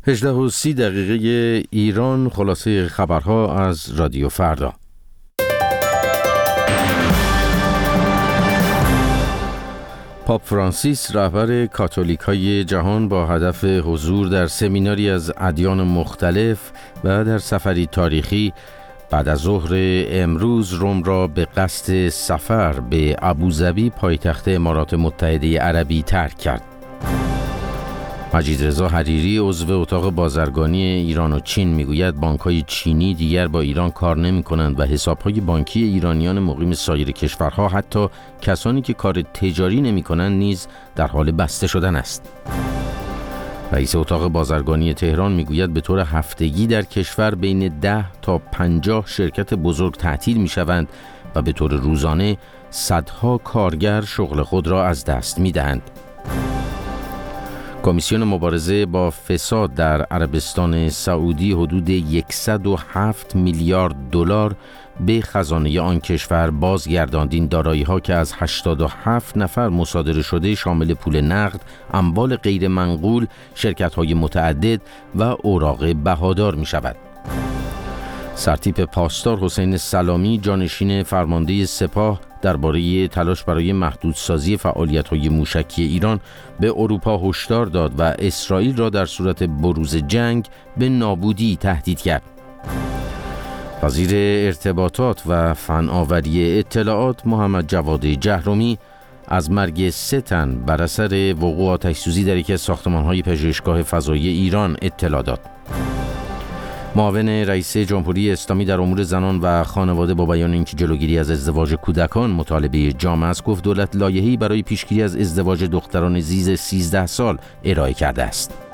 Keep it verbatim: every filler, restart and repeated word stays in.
هجده و سی دقیقه ایران، خلاصه خبرها از رادیو فردا. پاپ فرانسیس، رهبر کاتولیکای جهان، با هدف حضور در سمیناری از ادیان مختلف و در سفری تاریخی بعد از ظهر امروز روم را به قصد سفر به ابوظبی، پایتخت امارات متحده عربی، ترک کرد. مجید رضا حریری، عضو اتاق بازرگانی ایران و چین، میگوید بانک‌های چینی دیگر با ایران کار نمی‌کنند و حساب‌های بانکی ایرانیان مقیم سایر کشورها، حتی کسانی که کار تجاری نمی‌کنند، نیز در حال بسته شدن است. رئیس اتاق بازرگانی تهران میگوید به طور هفتگی در کشور بین ده تا پنجاه شرکت بزرگ تعطیل می‌شوند و به طور روزانه صدها کارگر شغل خود را از دست می‌دهند. کمیسیون مبارزه با فساد در عربستان سعودی حدود صد و هفت میلیارد دلار به خزانه آن کشور بازگرداند. این دارایی‌ها که از هشتاد و هفت نفر مصادره شده، شامل پول نقد، اموال غیر منقول، شرکت‌های متعدد و اوراق بهادار می‌شود. سرتیپ پاسدار حسین سلامی، جانشین فرمانده سپاه، درباره تلاش برای محدودسازی فعالیت‌های موشکی ایران به اروپا هشدار داد و اسرائیل را در صورت بروز جنگ به نابودی تهدید کرد. وزیر ارتباطات و فناوری اطلاعات محمد جواد جهرومی از مرگ سه تن بر اثر وقوع آتش‌سوزی در یکی از ساختمان‌های پژوهشگاه فضایی ایران اطلاع داد. معاون رئیس جمهوری اسلامی در امور زنان و خانواده با بیان اینکه جلوگیری از ازدواج کودکان مطالبه جامعه است، گفت دولت لایحه‌ای برای پیشگیری از ازدواج دختران زیر سیزده سال ارائه کرده است.